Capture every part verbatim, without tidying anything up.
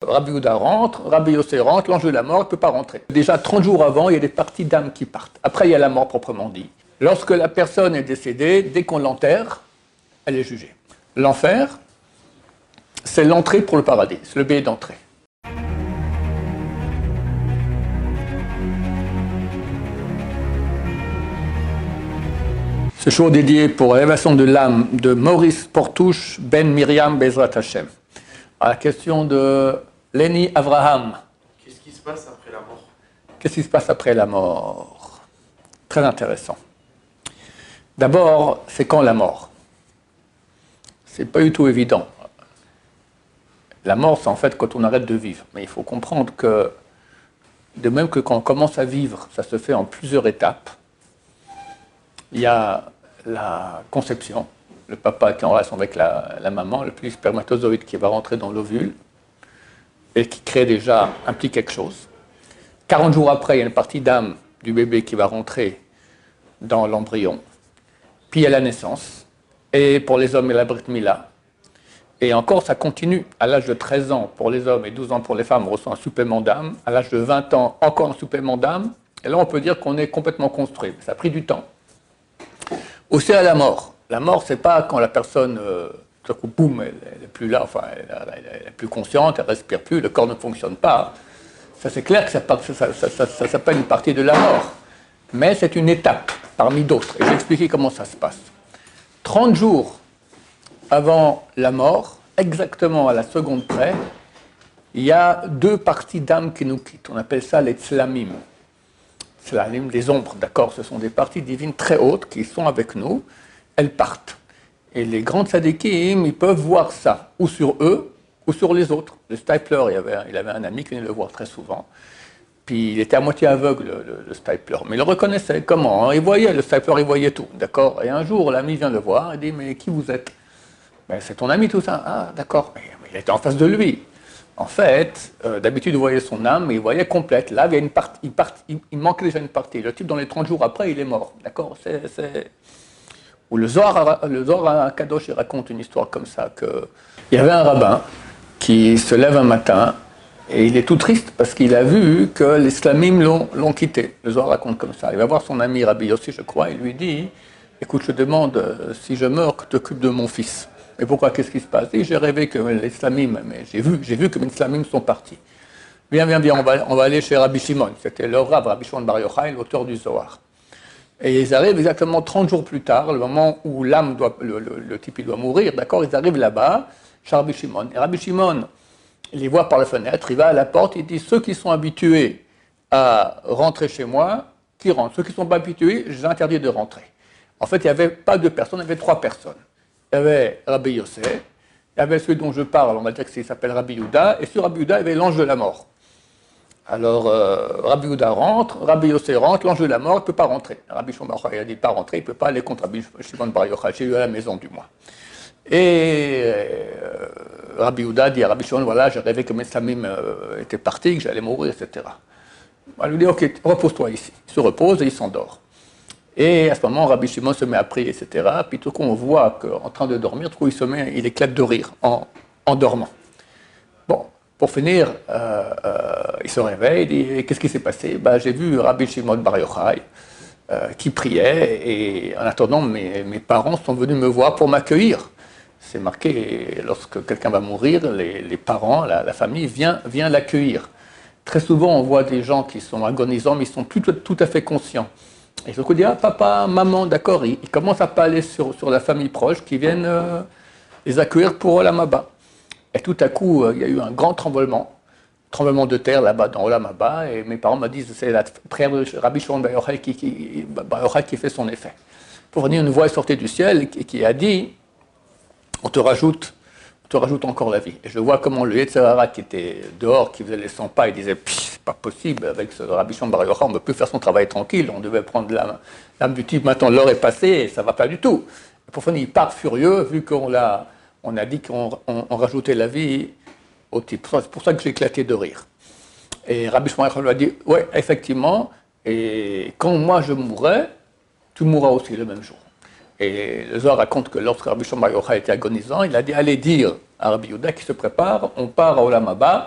Rabbi Yehuda rentre, Rabbi Yossé rentre, l'ange de la mort ne peut pas rentrer. Déjà trente jours avant, il y a des parties d'âme qui partent. Après, il y a la mort proprement dit. Lorsque la personne est décédée, dès qu'on l'enterre, elle est jugée. L'enfer, c'est l'entrée pour le paradis, c'est le billet d'entrée. Ce jour dédié pour l'élévation de l'âme de Maurice Portouche, Ben Myriam Bezrat Hashem. À la question de Lenny Avraham. Qu'est-ce qui se passe après la mort? Qu'est-ce qui se passe après la mort? Très intéressant. D'abord, c'est quand la mort? C'est pas du tout évident. La mort, c'est en fait quand on arrête de vivre. Mais il faut comprendre que, de même que quand on commence à vivre, ça se fait en plusieurs étapes. Il y a la conception, le papa qui est en relation avec la, la maman, le petit spermatozoïde qui va rentrer dans l'ovule et qui crée déjà, implique quelque chose. quarante jours après, il y a une partie d'âme du bébé qui va rentrer dans l'embryon. Puis il y a la naissance. Et pour les hommes, il y a la brit mila. Et encore, ça continue. À l'âge de treize ans pour les hommes et douze ans pour les femmes, on reçoit un supplément d'âme. À l'âge de vingt ans, encore un supplément d'âme. Et là, on peut dire qu'on est complètement construit. Ça a pris du temps. Aussi à la mort. La mort, c'est pas quand la personne, euh, tout à coup, boum, elle n'est plus là, enfin, elle n'est plus consciente, elle ne respire plus, le corps ne fonctionne pas. Ça, c'est clair que ça, ça, ça, ça, ça s'appelle une partie de la mort. Mais c'est une étape parmi d'autres. Et je vais expliquer comment ça se passe. trente jours avant la mort, exactement à la seconde près, il y a deux parties d'âme qui nous quittent. On appelle ça les tzlamim. Tzlamim, les ombres, d'accord? Ce sont des parties divines très hautes qui sont avec nous. Elles partent. Et les grands tzadikim, ils peuvent voir ça, ou sur eux, ou sur les autres. Le Stipler, il avait, il avait un ami qui venait le voir très souvent. Puis il était à moitié aveugle, le, le Stipler. Mais il le reconnaissait. Comment? Il voyait, le Stipler, il voyait tout, d'accord? Et un jour, l'ami vient le voir, il dit, mais qui vous êtes? Ben, c'est ton ami, tout ça. Ah, d'accord. Mais il était en face de lui. En fait, euh, d'habitude, il voyait son âme, mais il voyait complète. Là, il, y a une partie, il, part, il, il manquait déjà une partie. Le type, dans les trente jours après, il est mort. D'accord? C'est, c'est... Ou le Zohar, le Zohar Kadosh, il raconte une histoire comme ça, que il y avait un rabbin qui se lève un matin, et il est tout triste parce qu'il a vu que les Slamim l'ont, l'ont quitté. Le Zohar raconte comme ça. Il va voir son ami Rabbi Yossi, je crois, et lui dit, écoute, je demande, euh, si je meurs, que tu t'occupes de mon fils. Et pourquoi? Qu'est-ce qui se passe? Et j'ai rêvé que les Slamim, mais j'ai vu, j'ai vu que les Slamim sont partis. Viens, viens, viens, on va, on va aller chez Rabbi Shimon. C'était le Rav, Rabbi Shimon Bar Yochai, l'auteur du Zohar. Et ils arrivent exactement trente jours plus tard, le moment où l'âme doit, le, le, le type il doit mourir, d'accord? Ils arrivent là-bas, chez Rabbi Shimon. Et Rabbi Shimon, il les voit par la fenêtre, il va à la porte, il dit, ceux qui sont habitués à rentrer chez moi, qui rentrent. Ceux qui ne sont pas habitués, je les interdis de rentrer. En fait, il n'y avait pas deux personnes, il y avait trois personnes. Il y avait Rabbi Yossé, il y avait celui dont je parle, on va dire qu'il s'appelle Rabbi Yehuda, et sur Rabbi Yehuda, il y avait l'ange de la mort. Alors, euh, Rabbi Yehuda rentre, Rabbi Yossé rentre, l'ange de la mort ne peut pas rentrer. Rabbi Shimon Bar Yochai a dit pas rentrer, il ne peut pas aller contre Rabbi Shimon Bar Yochai, chez lui à la maison du moins. Et euh, Rabbi Yehuda dit à Rabbi Shimon, voilà, j'ai rêvé que mes samim euh, étaient partis, que j'allais mourir, et cetera. On lui dit, ok, repose-toi ici. Il se repose et il s'endort. Et à ce moment, Rabbi Shimon se met à prier, et cetera. Puis tout coup, on voit qu'en train de dormir, tout coup, il se met, il éclate de rire en, en dormant. Bon, pour finir, euh, euh, il se réveille, il dit, qu'est-ce qui s'est passé? Ben, j'ai vu Rabbi Shimon Bar Yochai euh, qui priait, et en attendant, mes, mes parents sont venus me voir pour m'accueillir. C'est marqué, lorsque quelqu'un va mourir, les, les parents, la, la famille vient, vient l'accueillir. Très souvent, on voit des gens qui sont agonisants, mais ils sont plus tout, tout à fait conscients. Et ce coup, dit, ah, papa, maman, d'accord, ils, ils commencent à parler sur, sur la famille proche qui viennent euh, les accueillir pour Olam Haba. Et tout à coup, euh, il y a eu un grand tremblement, tremblement de terre là-bas dans Olam Haba, et mes parents me disent, c'est la prière de Rabbi Shimon Bar Yochai qui, qui, qui fait son effet. Pour venir, une voix est sortie du ciel qui, qui a dit, on te rajoute, on te rajoute encore la vie. Et je vois comment le Yetzer Hara qui était dehors, qui faisait les cent pas, il disait, c'est pas possible, avec ce Rabbi Shimon Bar Yochai, on ne peut plus faire son travail tranquille, on devait prendre l'âme, l'âme du type, maintenant l'heure est passée, et ça ne va pas du tout. Et pour finir, il part furieux, vu qu'on l'a, on a dit qu'on on, on rajoutait la vie au type. C'est pour ça que j'ai éclaté de rire. Et Rabbi Shimon Bar Yochai lui a dit, ouais, effectivement, et quand moi je mourrai, tu mourras aussi le même jour. Et le Zohar raconte que lorsque Rabbi Shimon Bar Yochai était agonisant, il a dit, allez dire à Rabbi Yehuda qui se prépare, on part à Olam Haba,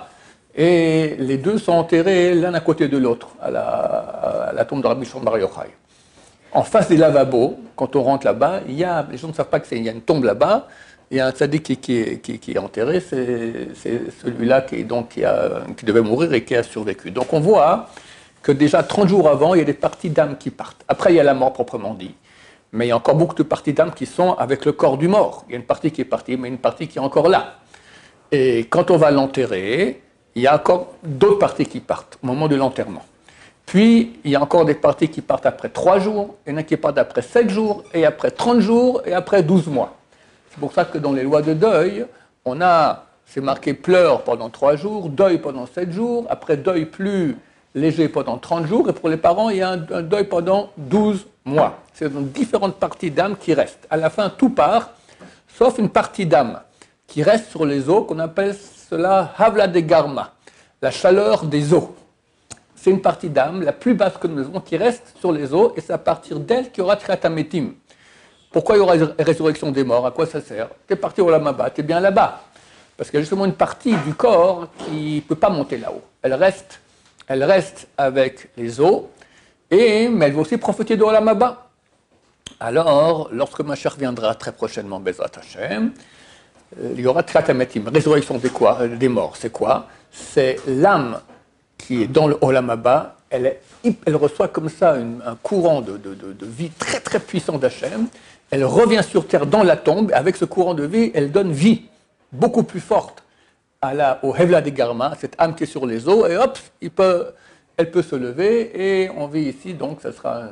Et les deux sont enterrés l'un à côté de l'autre, à la, à la tombe de Rabbi Shimon Bar Yochai. En face des lavabos, quand on rentre là-bas, il y a, les gens ne savent pas que c'est, il y a une tombe là-bas, il y a un tzaddik qui, qui, qui, qui est enterré, c'est, c'est celui-là qui, donc, qui, a, qui devait mourir et qui a survécu. Donc on voit que déjà trente jours avant, il y a des parties d'âme qui partent. Après, il y a la mort proprement dit. Mais il y a encore beaucoup de parties d'âme qui sont avec le corps du mort. Il y a une partie qui est partie, mais une partie qui est encore là. Et quand on va l'enterrer, il y a encore d'autres parties qui partent au moment de l'enterrement. Puis, il y a encore des parties qui partent après trois jours, il y en a qui partent après sept jours, et après trente jours, et après douze mois. C'est pour ça que dans les lois de deuil, on a, c'est marqué pleure pendant trois jours, deuil pendant sept jours, après deuil plus léger pendant trente jours, et pour les parents, il y a un, un deuil pendant douze mois. C'est donc différentes parties d'âme qui restent. À la fin, tout part, sauf une partie d'âme qui reste sur les os, qu'on appelle cela Havla de Garma, la chaleur des os. C'est une partie d'âme, la plus basse que nous avons, qui reste sur les os, et c'est à partir d'elle qu'il y aura Triatametim. Pourquoi il y aura résurrection des morts? À quoi ça sert? Tu es parti au Lamaba, tu es bien là-bas. Parce qu'il y a justement une partie du corps qui ne peut pas monter là-haut. Elle reste, elle reste avec les os, et, mais elle va aussi profiter de Lamaba. Alors, lorsque Mashiach viendra très prochainement, Bezrat Hashem, il y aura Triatametim, résurrection des, quoi, des morts. C'est quoi? C'est l'âme qui est dans le Olam Haba, elle, est, elle reçoit comme ça une, un courant de, de, de, de vie très très puissant d'Hachem, elle revient sur terre dans la tombe, et avec ce courant de vie, elle donne vie beaucoup plus forte à la, au Hevla de Garma, cette âme qui est sur les os, et hop, il peut, elle peut se lever, et on vit ici, donc ça sera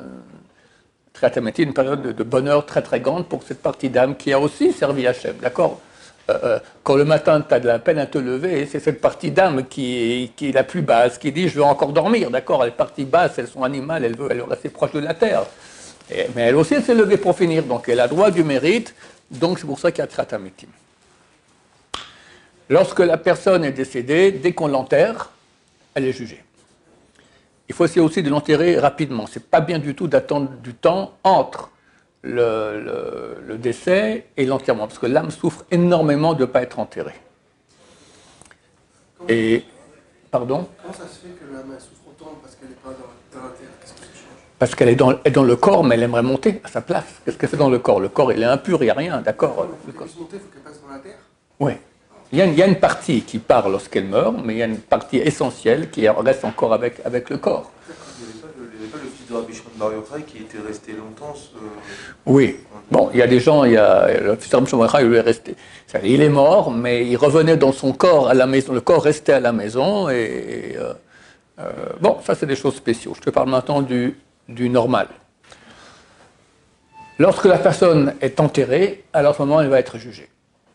une période de, de bonheur très très grande pour cette partie d'âme qui a aussi servi Hachem, d'accord? Euh, quand le matin, tu as de la peine à te lever, c'est cette partie d'âme qui, qui est la plus basse, qui dit « je veux encore dormir », d'accord? Les parties basses, elles sont animales, elles veulent, elles veulent rester proches de la terre. Et, mais elle aussi, elle s'est levée pour finir, donc elle a droit du mérite, donc c'est pour ça qu'il y a Triatametim. Lorsque la personne est décédée, dès qu'on l'enterre, elle est jugée. Il faut essayer aussi de l'enterrer rapidement. Ce n'est pas bien du tout d'attendre du temps entre Le, le, le décès et l'enterrement, parce que l'âme souffre énormément de ne pas être enterrée. Comment et, pardon Comment ça se fait que l'âme souffre autant parce qu'elle n'est pas dans, dans la terre? Qu'est-ce que ça change? Parce qu'elle est dans, est dans le corps, mais elle aimerait monter à sa place. Qu'est-ce qu'elle fait dans le corps? Le corps, il est impur, il n'y a rien, d'accord? Il faut qu'elle puisse monter, il faut qu'elle passe dans la terre? Oui. Il y, a une, il y a une partie qui part lorsqu'elle meurt, mais il y a une partie essentielle qui reste encore avec, avec le corps. Il n'y avait, avait pas le fils de Rabbi Shimon Bar Yochai qui était resté longtemps euh... Oui. Bon, il y a des gens, il y a, le fils de Rabbi Shimon Bar Yochai, il est resté. Il est mort, mais il revenait dans son corps à la maison. Le corps restait à la maison. Et, et euh, euh, bon, ça, c'est des choses spéciales. Je te parle maintenant du, du normal. Lorsque la personne est enterrée, alors à ce moment, elle va être jugée.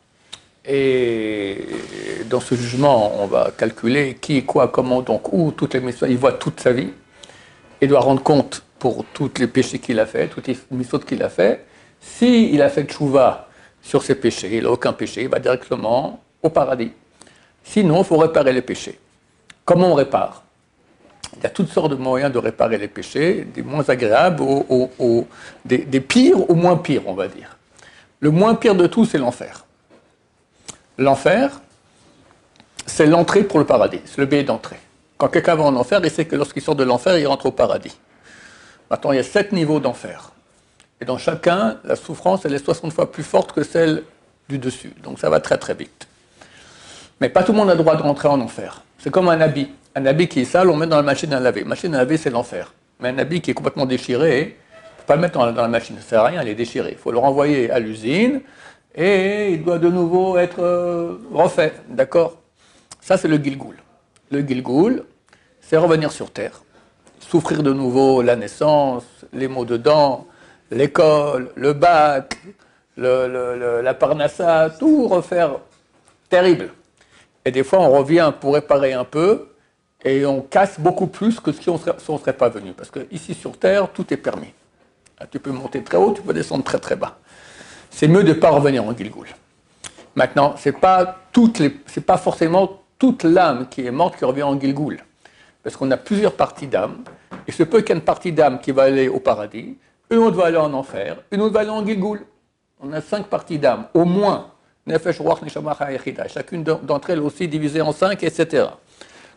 Et dans ce jugement, on va calculer qui, quoi, comment, donc où, toutes les missions. Il voit toute sa vie. Il doit rendre compte pour tous les péchés qu'il a fait, toutes les missions qu'il a fait. S'il a fait tchouva sur ses péchés, il n'a aucun péché, il va directement au paradis. Sinon, il faut réparer les péchés. Comment on répare? Il y a toutes sortes de moyens de réparer les péchés, des moins agréables, aux, aux, aux, des, des pires au moins pires, on va dire. Le moins pire de tout, c'est l'enfer. L'enfer, c'est l'entrée pour le paradis, c'est le billet d'entrée. Quand quelqu'un va en enfer, il sait que lorsqu'il sort de l'enfer, il rentre au paradis. Maintenant, il y a sept niveaux d'enfer. Et dans chacun, la souffrance, elle est soixante fois plus forte que celle du dessus. Donc ça va très très vite. Mais pas tout le monde a le droit de rentrer en enfer. C'est comme un habit. Un habit qui est sale, on met dans la machine à laver. La machine à laver, c'est l'enfer. Mais un habit qui est complètement déchiré, il ne faut pas le mettre dans la, dans la machine. Ça ne sert à rien, il est déchiré. Il faut le renvoyer à l'usine et il doit de nouveau être euh, refait. D'accord? Ça, c'est le Gilgoul. Le Gilgoul, c'est revenir sur Terre. Souffrir de nouveau la naissance, les maux de dents, l'école, le bac, le, le, le, la parnassa, tout refaire terrible. Et des fois, on revient pour réparer un peu et on casse beaucoup plus que si on ne serait pas venu. Parce qu'ici sur Terre, tout est permis. Tu peux monter très haut, tu peux descendre très très bas. C'est mieux de ne pas revenir en Gilgoul. Maintenant, ce n'est pas, pas forcément toute l'âme qui est morte qui revient en Gilgoul. Parce qu'on a plusieurs parties d'âme. Et il se peut qu'il y ait une partie d'âme qui va aller au paradis, une autre va aller en enfer, une autre va aller en Gilgoul. On a cinq parties d'âme, au moins. Nefesh, Ruach, Neshama, Chayechida. Chacune d'entre elles aussi divisée en cinq, et cetera.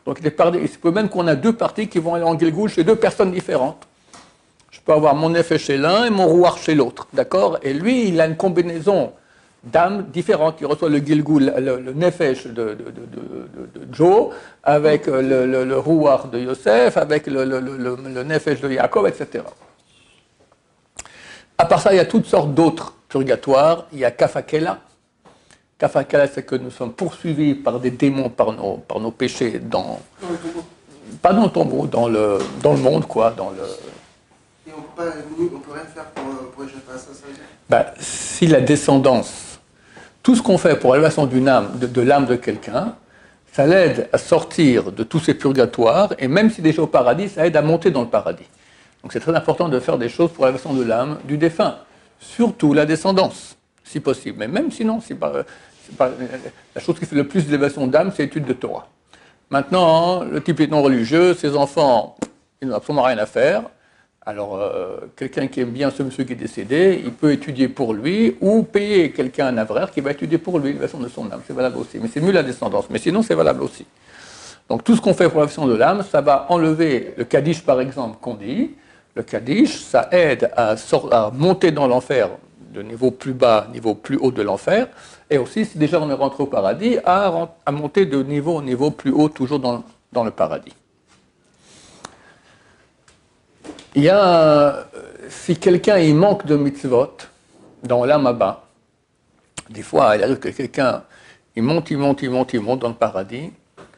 Donc les parties, il se peut même qu'on a deux parties qui vont aller en Gilgoul chez deux personnes différentes. Je peux avoir mon effet chez l'un et mon rouar chez l'autre, d'accord? Et lui, il a une combinaison d'âmes différentes. Il reçoit le Gilgoul, le, le nefesh de, de, de, de, de Joe, avec le, le, le rouar de Yosef, avec le, le, le, le nefesh de Yaakov, et cetera. À part ça, il y a toutes sortes d'autres purgatoires. Il y a Kafakela. Kafakela, c'est que nous sommes poursuivis par des démons, par nos, par nos péchés, dans, Dans le tombeau. pas dans le tombeau, dans le, dans le monde, quoi. Dans le... Et on peut pas, nous, on peut rien faire pour, pour échapper à ça, ça veut dire? Ben, si la descendance, tout ce qu'on fait pour l'élévation d'une âme, de, de l'âme de quelqu'un, ça l'aide à sortir de tous ces purgatoires, et même si déjà au paradis, ça aide à monter dans le paradis. Donc c'est très important de faire des choses pour l'élévation de l'âme du défunt, surtout la descendance, si possible. Mais même sinon, c'est pas, c'est pas, la chose qui fait le plus d'élévation d'âme, c'est l'étude de Torah. Maintenant, le type est non religieux, ses enfants, ils n'ont absolument rien à faire. Alors, euh, quelqu'un qui aime bien ce monsieur qui est décédé, il peut étudier pour lui ou payer quelqu'un, un avraire, qui va étudier pour lui l'élévation de son âme. C'est valable aussi. Mais c'est mieux la descendance. Mais sinon, c'est valable aussi. Donc, tout ce qu'on fait pour l'élévation de l'âme, ça va enlever le Kaddish, par exemple, qu'on dit. Le Kaddish, ça aide à, sort, à monter dans l'enfer de niveau plus bas, niveau plus haut de l'enfer. Et aussi, si déjà on est rentré au paradis, à, à monter de niveau en niveau plus haut, toujours dans, dans le paradis. Il y a, si quelqu'un il manque de mitzvot dans l'Amaba, des fois il arrive que quelqu'un il monte, il monte, il monte, il monte dans le paradis.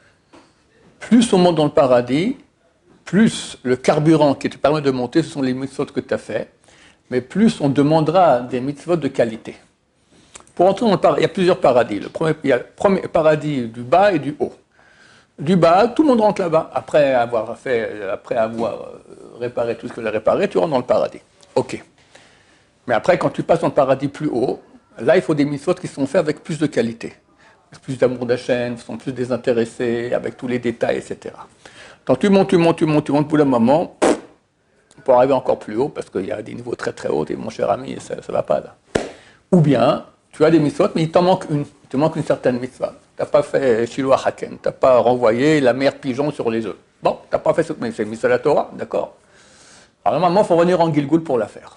Plus on monte dans le paradis, plus le carburant qui te permet de monter, ce sont les mitzvot que tu as fait, mais plus on demandera des mitzvot de qualité. Pour entrer dans le paradis, il y a plusieurs paradis. Le premier, il y a le premier paradis du bas et du haut. Du bas, tout le monde rentre là-bas. Après avoir fait, après avoir réparé tout ce que tu as réparé, tu rentres dans le paradis. Ok. Mais après, quand tu passes dans le paradis plus haut, là, il faut des mitzvot qui sont faits avec plus de qualité. Plus d'amour d'Hachem, sont plus désintéressés, avec tous les détails, et cetera. Quand tu montes, tu montes, tu montes, tu montes, pour le moment, pour arriver encore plus haut, parce qu'il y a des niveaux très très hauts, et mon cher ami, ça ne va pas là. Ou bien, tu as des mitzvot, mais il t'en manque une. Il te manque une certaine mitzvah. Tu n'as pas fait Shiloh Haken, tu n'as pas renvoyé la mère pigeon sur les œufs. Bon, tu n'as pas fait ce mais c'est mitzvah la Torah, d'accord. Alors normalement, il faut revenir en Gilgoul pour la faire.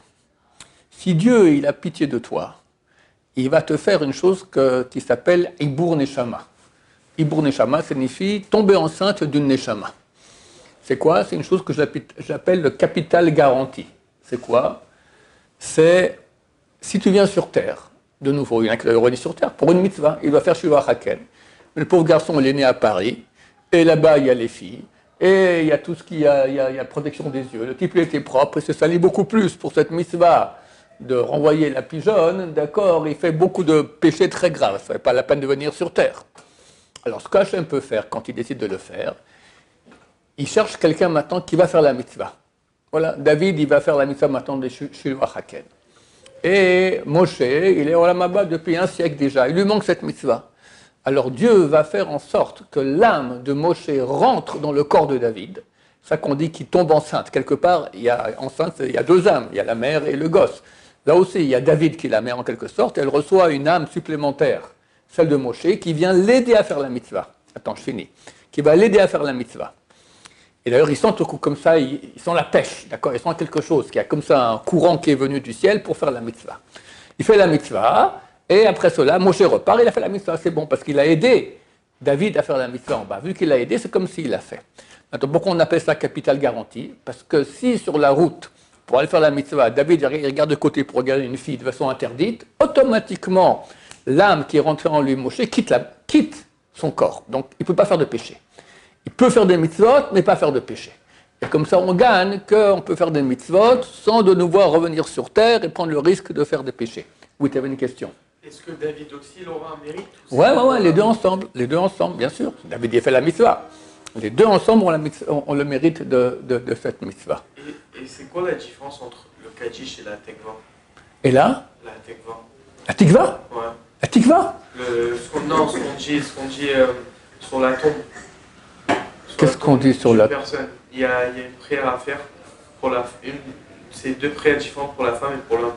Si Dieu il a pitié de toi, il va te faire une chose que, qui s'appelle Ibur Neshama. Ibur Neshama signifie tomber enceinte d'une Neshama. C'est quoi? C'est une chose que j'appelle le capital garanti. C'est quoi? C'est si tu viens sur Terre, de nouveau, il y en a qui doivent revenir sur Terre, pour une mitzvah, il doit faire Shiloh Haken. Le pauvre garçon, il est né à Paris, et là-bas, il y a les filles, et il y a tout ce qu'il y a, il y a, il y a protection des yeux. Le type, il était propre, et se salit beaucoup plus pour cette mitzvah de renvoyer la pigeonne, d'accord, il fait beaucoup de péchés très graves, ça n'est pas la peine de venir sur Terre. Alors, ce qu'Hachem peut faire quand il décide de le faire, il cherche quelqu'un maintenant qui va faire la mitzvah. Voilà, David, il va faire la mitzvah maintenant de Shiloh Haken. Et Moshe, il est au Lamaba depuis un siècle déjà, il lui manque cette mitzvah. Alors Dieu va faire en sorte que l'âme de Moshe rentre dans le corps de David. C'est ça qu'on dit qu'il tombe enceinte. Quelque part, il y a enceinte, il y a deux âmes, il y a la mère et le gosse. Là aussi, il y a David qui est la mère en quelque sorte, elle reçoit une âme supplémentaire, celle de Moshe, qui vient l'aider à faire la mitzvah. Attends, je finis. Qui va l'aider à faire la mitzvah. Et d'ailleurs, ils sentent comme ça, ils sentent la pêche, d'accord? Ils sentent quelque chose, qu'il y a comme ça un courant qui est venu du ciel pour faire la mitzvah. Il fait la mitzvah, et après cela, Moshe repart, il a fait la mitzvah, c'est bon, parce qu'il a aidé David à faire la mitzvah en bas. Vu qu'il l'a aidé, c'est comme s'il l'a fait. Maintenant, pourquoi on appelle ça capital garanti? Parce que si sur la route, pour aller faire la mitzvah, David il regarde de côté pour regarder une fille de façon interdite, automatiquement, l'âme qui est rentrée en lui, Moshe, quitte, la, quitte son corps. Donc, il ne peut pas faire de péché. Il peut faire des mitzvot, mais pas faire de péché. Et comme ça, on gagne qu'on peut faire des mitzvot sans de nouveau revenir sur terre et prendre le risque de faire des péchés. Oui, tu avais une question. Est-ce que David aussi il aura un mérite? Oui, ouais, ouais, les deux ensemble. Les deux ensemble, bien sûr. David il a fait la mitzvah. Les deux ensemble ont, la mitzvah, ont le mérite de, de, de cette mitzvah. Et, et c'est quoi la différence entre le Kaddish et la Tekva? Et là? La Tekva. La tikva? Ouais. La tikva? Le, ce qu'on, non, ce qu'on dit, ce qu'on dit euh, sur la tombe. Qu'est-ce qu'on dit sur la... personne. Il y, a, il y a une prière à faire pour la une, c'est deux prières différentes pour la femme et pour l'homme.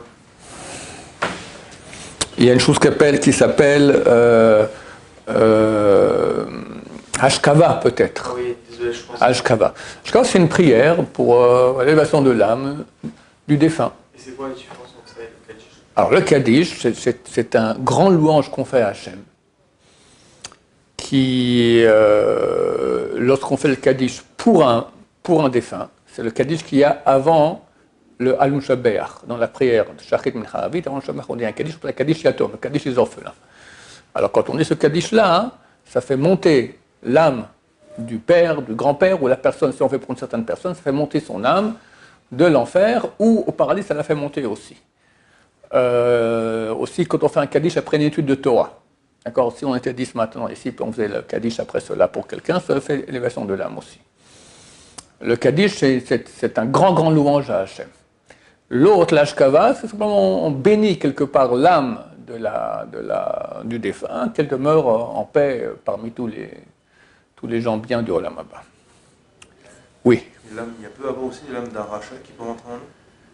Il y a une chose qui s'appelle, qui s'appelle euh, euh, Ashkava peut-être. Ah oui, désolé, je pense. Ashkava. Ashkava, c'est une prière pour euh, l'élévation de l'âme du défunt. Et c'est quoi la différence entre ça et le Kaddish? Alors le Kaddish, c'est, c'est, c'est un grand louange qu'on fait à Hachem. Qui, euh, lorsqu'on fait le Kaddish pour un, pour un défunt, c'est le Kaddish qu'il y a avant le Alun Shabeach, dans la prière de Shachrit Mincha Avit, avant le Shabeach, on dit un Kaddish pour le Kaddish Yatom, le Kaddish des orphelins. Alors quand on dit ce Kaddish-là, hein, ça fait monter l'âme du père, du grand-père, ou la personne, si on fait pour une certaine personne, ça fait monter son âme de l'enfer, ou au paradis, ça la fait monter aussi. Euh, aussi, quand on fait un Kaddish après une étude de Torah, d'accord, si on était dix maintenant ici, puis on faisait le Kaddish après cela pour quelqu'un, ça fait l'élévation de l'âme aussi. Le Kaddish, c'est, c'est, c'est un grand, grand louange à Hachem. L'autre, l'Ashkava, c'est simplement on bénit quelque part l'âme de la, de la, du défunt, qu'elle demeure en paix parmi tous les, tous les gens bien du Olam Haba. Oui. Et l'âme, il y a peu avant aussi l'âme d'un rachat qui peut rentrer en nous.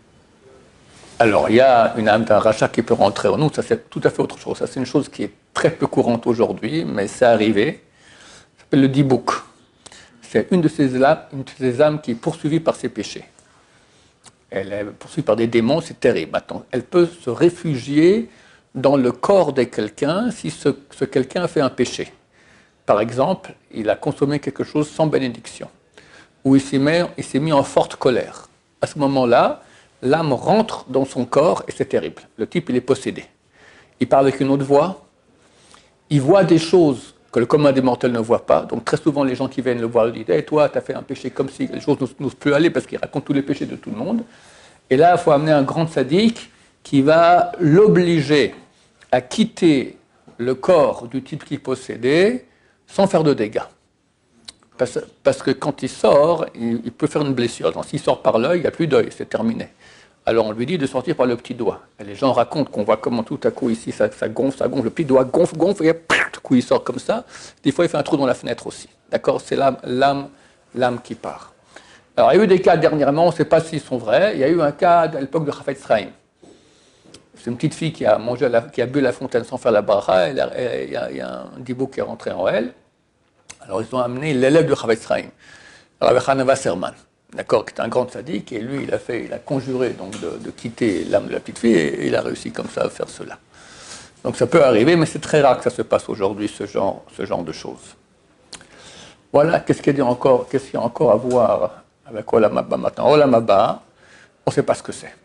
Alors, il y a une âme d'un rachat qui peut rentrer en nous, ça c'est tout à fait autre chose. Ça c'est une chose qui est très peu courante aujourd'hui, mais c'est arrivé. Ça s'appelle le dibouk. C'est une de ces âmes, une de ces âmes qui est poursuivie par ses péchés. Elle est poursuivie par des démons, c'est terrible. Attends, elle peut se réfugier dans le corps de quelqu'un si ce, ce quelqu'un a fait un péché. Par exemple, il a consommé quelque chose sans bénédiction, ou il s'est mis, il s'est mis en forte colère. À ce moment-là, l'âme rentre dans son corps et c'est terrible. Le type, il est possédé. Il parle avec une autre voix, il voit des choses que le commun des mortels ne voit pas. Donc très souvent, les gens qui viennent le voir lui disent hey, « toi, tu as fait un péché comme si les choses n'osent plus aller » parce qu'il raconte tous les péchés de tout le monde. Et là, il faut amener un grand sadique qui va l'obliger à quitter le corps du type qui possédait sans faire de dégâts. Parce, parce que quand il sort, il, il peut faire une blessure. Donc, s'il sort par l'œil, il n'y a plus d'œil, c'est terminé. Alors on lui dit de sortir par le petit doigt. Et les gens racontent qu'on voit comment tout à coup ici ça, ça gonfle, ça gonfle, le petit doigt gonfle, gonfle, et tout à coup il sort comme ça. Des fois il fait un trou dans la fenêtre aussi. D'accord? C'est l'âme, l'âme, l'âme qui part. Alors il y a eu des cas dernièrement, on ne sait pas s'ils sont vrais. Il y a eu un cas à l'époque de Chafetz Chaim. C'est une petite fille qui a, mangé la, qui a bu la fontaine sans faire la bracha. Il y, y, y a un dibou qui est rentré en elle. Alors ils ont amené l'élève de Chafetz Chaim, Rabbi Hanna Wasserman. D'accord, qui est un grand sadique, et lui, il a, fait, il a conjuré donc, de, de quitter l'âme de la petite fille, et il a réussi comme ça à faire cela. Donc ça peut arriver, mais c'est très rare que ça se passe aujourd'hui, ce genre, ce genre de choses. Voilà, qu'est-ce qu'il y a encore, qu'est-ce qu'il y a encore à voir avec Olam Haba maintenant? Olam Haba, on ne sait pas ce que c'est.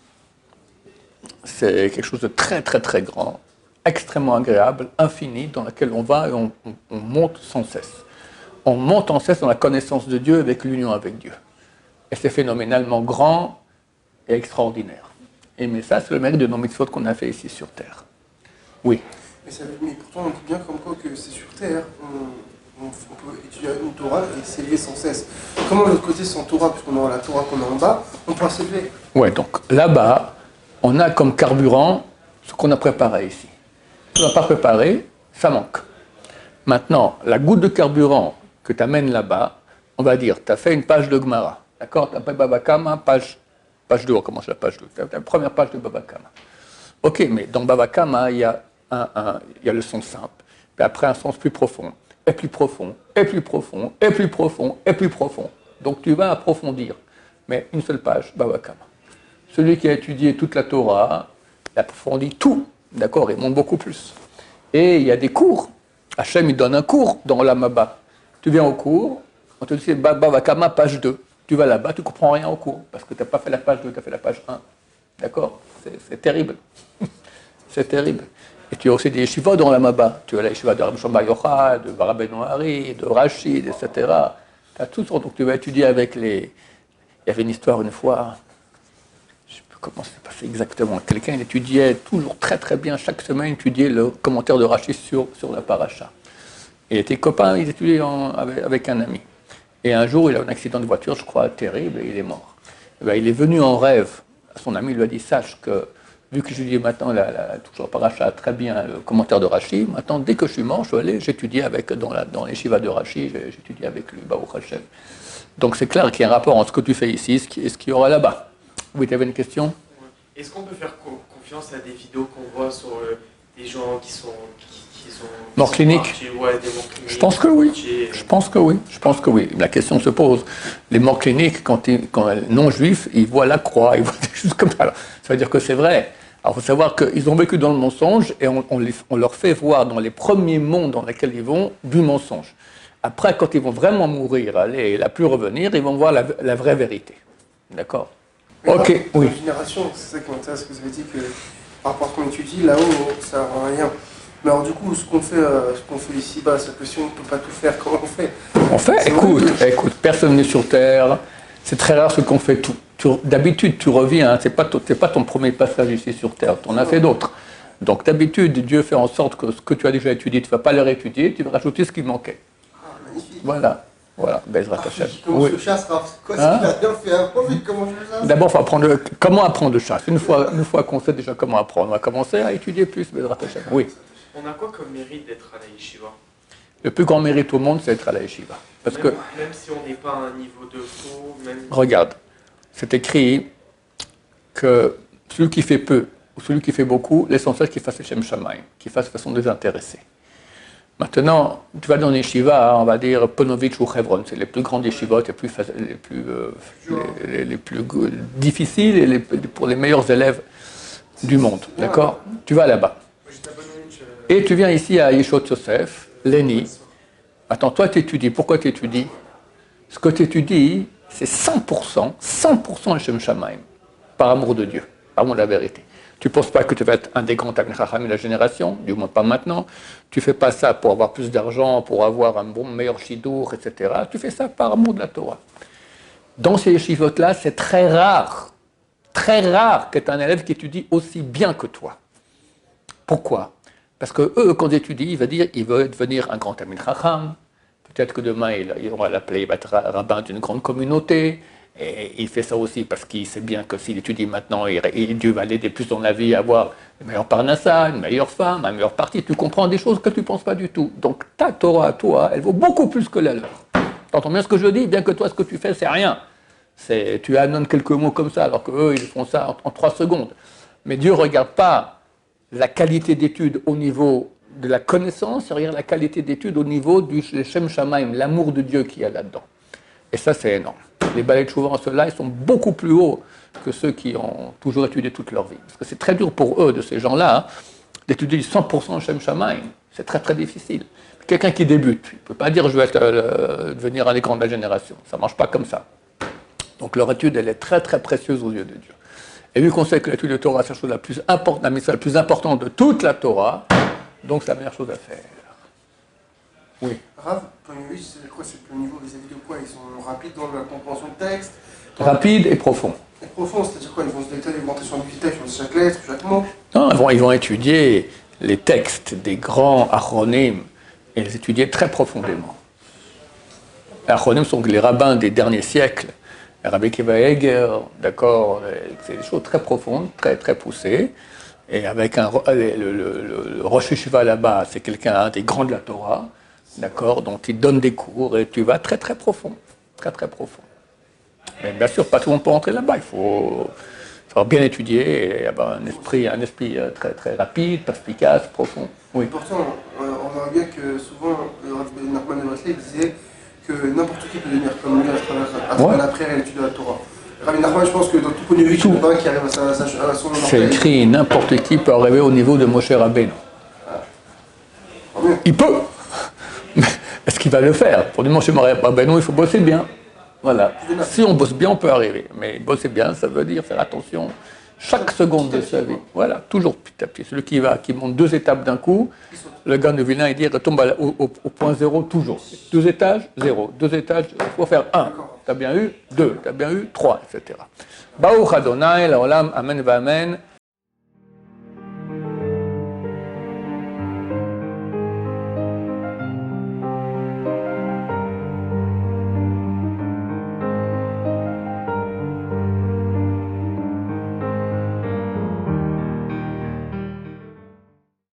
C'est quelque chose de très, très, très grand, extrêmement agréable, infini, dans lequel on va et on, on, on monte sans cesse. On monte sans cesse dans la connaissance de Dieu avec l'union avec Dieu. Et c'est phénoménalement grand et extraordinaire. Et mais ça, c'est le mérite de nos mitzvot qu'on a fait ici sur Terre. Oui. Mais, ça, mais pourtant, on dit bien comme quoi que c'est sur Terre, on, on, on peut étudier une Torah et s'élever sans cesse. Comment de l'autre côté, sans Torah, puisqu'on aura la Torah qu'on a en bas, on pourra s'élever? Ouais, donc là-bas, on a comme carburant ce qu'on a préparé ici. Ce qu'on n'a pas préparé, ça manque. Maintenant, la goutte de carburant que tu amènes là-bas, on va dire, tu as fait une page de Gemara. D'accord? Tu as fait Baba Kama, page, page deux, on commence la page deux. Tu as la première page de Baba Kama. Ok, mais dans Baba Kama, il y a, un, un, il y a le sens simple, puis après un sens plus profond, et plus profond, et plus profond, et plus profond, et plus profond. Donc tu vas approfondir, mais une seule page, Baba Kama. Celui qui a étudié toute la Torah, il approfondit tout, d'accord? Il monte beaucoup plus. Et il y a des cours. Hachem, il donne un cours dans Olam Haba. Tu viens au cours, on te dit Baba Kama, page deux. Tu vas là-bas, tu ne comprends rien au cours, parce que tu n'as pas fait la page deux, tu as fait la page un. D'accord? C'est, c'est terrible. C'est terrible. Et tu as aussi des yeshivot dans Olam Haba. Tu as la yeshiva de Rabbi Shimon Bar Yochai, de Rabbeinu Hari, de Rachid, et cetera. Tu as toutes sortes. Donc tu vas étudier avec les... Il y avait une histoire une fois, je ne sais plus comment ça s'est passé exactement. Quelqu'un il étudiait toujours très très bien, chaque semaine, il étudiait le commentaire de Rachid sur, sur la paracha. Il était copain, il étudiait en, avec, avec un ami. Et un jour, il a eu un accident de voiture, je crois, terrible, et il est mort. Et bien, il est venu en rêve. Son ami lui a dit, sache que, vu que j'étudie maintenant, la, la, toujours paracha, très bien, le commentaire de Rachid, maintenant, dès que je suis mort, je vais aller, j'étudie avec, dans, la, dans les shivas de Rachid, j'étudie avec lui, Baruch Hashem. Donc c'est clair qu'il y a un rapport entre ce que tu fais ici et ce qu'il y aura là-bas. Oui, tu avais une question? Est-ce qu'on peut faire co- confiance à des vidéos qu'on voit sur euh, des gens qui sont, qui, qui qui sont. qui Mort sont clinique. partis, ouais, des morts cliniques. Je pense que oui. partis, Je pense que oui. Je pense que oui. La question se pose. Les morts cliniques, quand ils, quand les non-juifs, ils voient la croix, ils voient des choses comme ça. Alors, ça veut dire que c'est vrai. Alors, il faut savoir qu'ils ont vécu dans le mensonge et on, on, les, on leur fait voir dans les premiers mondes dans lesquels ils vont du mensonge. Après, quand ils vont vraiment mourir, aller et la plus revenir, ils vont voir la, la vraie vérité. D'accord? Ok, dans oui. la génération, c'est ça qui m'intéresse, que vous avez dit que par rapport à ce qu'on étudie, là-haut, ça n'a rien. Mais alors du coup, ce qu'on fait, euh, ce qu'on fait ici-bas, c'est que si on ne peut pas tout faire, comment on fait? On fait, C'est écoute, vrai. écoute, personne n'est sur Terre. C'est très rare ce qu'on fait tout. Tu- D'habitude, tu reviens, hein, c'est pas, ton- c'est pas ton premier passage ici sur Terre, tu en as fait d'autres. Donc d'habitude, Dieu fait en sorte que ce que tu as déjà étudié, tu ne vas pas le réétudier, tu vas rajouter ce qui manquait. Ah, magnifique. Voilà, voilà, Bezrat Hashem. Je commence Oui. le chasse, Raph. C'est quoi, Hein? c'est qu'il a bien fait un profil, comment je le chasse? D'abord, il faut apprendre le- comment apprendre le chasse. Une fois, une fois qu'on sait déjà comment apprendre, on va commencer à étudier plus, Bezrat Hashem. Oui. On a quoi comme mérite d'être à la yeshiva? Le plus grand mérite au monde, c'est d'être à la yeshiva. Parce que, même, même si on n'est pas à un niveau de faux, même. regarde, c'est écrit que celui qui fait peu ou celui qui fait beaucoup, l'essentiel qu'il fasse Shem Shamaim, qu'il fasse de façon désintéressée. Maintenant, tu vas dans les yeshivas, on va dire Ponovitch ou Hebron, c'est les plus grandes yeshivot, les plus, les plus, euh, les, les, les plus difficiles et les, pour les meilleurs élèves du monde. D'accord? Tu vas là-bas. Et tu viens ici à Yeshot Yosef, Léni. Attends, toi tu étudies. Pourquoi tu étudies? Ce que tu étudies, c'est cent pour cent, cent pour cent Shem Shamaim, par amour de Dieu, par amour de la vérité. Tu ne penses pas que tu vas être un des grands Talmidei Chachamim de la génération, du moins pas maintenant. Tu ne fais pas ça pour avoir plus d'argent, pour avoir un bon, meilleur shidour, et cetera. Tu fais ça par amour de la Torah. Dans ces yeshivot-là, c'est très rare, très rare que tu aies un élève qui étudie aussi bien que toi. Pourquoi? Parce que eux, quand ils étudient, il va dire, il veut devenir un grand Talmidei Chacham. Peut-être que demain, il, il aura l'appelé, il va être rabbin d'une grande communauté. Et il fait ça aussi parce qu'il sait bien que s'il étudie maintenant, il, il, Dieu va l'aider plus dans la vie à avoir une meilleure parnassa, une meilleure femme, un meilleur parti. Tu comprends des choses que tu ne penses pas du tout. Donc ta Torah, toi, elle vaut beaucoup plus que la leur. Tu entends bien ce que je dis? Bien que toi, ce que tu fais, c'est rien. C'est, tu annonces quelques mots comme ça, alors qu'eux, ils font ça en, en trois secondes. Mais Dieu ne regarde pas la qualité d'étude au niveau de la connaissance, il regarde la qualité d'étude au niveau du Shem Shamaim, l'amour de Dieu qu'il y a là-dedans. Et ça, c'est énorme. Les balais de Chouva, ceux-là, ils sont beaucoup plus hauts que ceux qui ont toujours étudié toute leur vie. Parce que c'est très dur pour eux, de ces gens-là, hein, d'étudier cent pour cent Shem Shamaim. C'est très, très difficile. Quelqu'un qui débute, il ne peut pas dire « je vais être, euh, devenir un des grands de la génération ». Ça ne marche pas comme ça. Donc leur étude, elle est très, très précieuse aux yeux de Dieu. Et vu qu'on sait que l'étude de Torah, c'est la chose la plus importante, la mitzvah la plus importante de toute la Torah, donc c'est la meilleure chose à faire. Oui. Rav, point huit, c'est quoi? C'est le niveau vis-à-vis de quoi? Ils sont rapides dans la compréhension de texte? Rapide et profond. Et profond, c'est-à-dire quoi? Ils vont se détailler, ils vont entrer sur du texte, sur chaque lettre, chaque mot? Non, ils vont, ils vont étudier les textes des grands achronim et les étudier très profondément. Les achronim sont les rabbins des derniers siècles. Rabbi Akiva Eiger, d'accord, c'est des choses très profondes, très, très poussées. Et avec un, le, le, le, le Rosh Yeshiva là-bas, c'est quelqu'un, un des grands de la Torah, d'accord, dont il donne des cours et tu vas très très profond, très très profond. Mais bien sûr, pas tout le monde peut entrer là-bas, il faut, faut bien étudier et avoir un esprit, un esprit très très rapide, perspicace, profond. Oui. Pourtant, on voit bien que souvent, Rabbi Nachman de Bresley disait que n'importe qui peut devenir comme lui à travers, à travers Ouais. la prière et l'étude de la Torah. Rabbi Nachman, je pense que dans tout Ponovitch, il n'y en a pas un qui arrive à, sa, à, sa, à son C'est écrit, n'importe qui peut arriver au niveau de Moshe Rabbeinu. Il peut. Mais est-ce qu'il va le faire? Pour dire Moshe Rabbeinu, il faut bosser bien. Voilà. Si on bosse bien, on peut arriver. Mais bosser bien, ça veut dire faire attention chaque seconde de sa vie. Voilà, toujours petit à petit. Celui qui va, qui monte deux étapes d'un coup, le gars ne vient et dire tombe au, au, au point zéro toujours. Deux étages, zéro. Deux étages, il faut faire un. Tu as bien eu deux, tu as bien eu trois, et cetera. Baruch Adonai, l'olam, amen, va amen.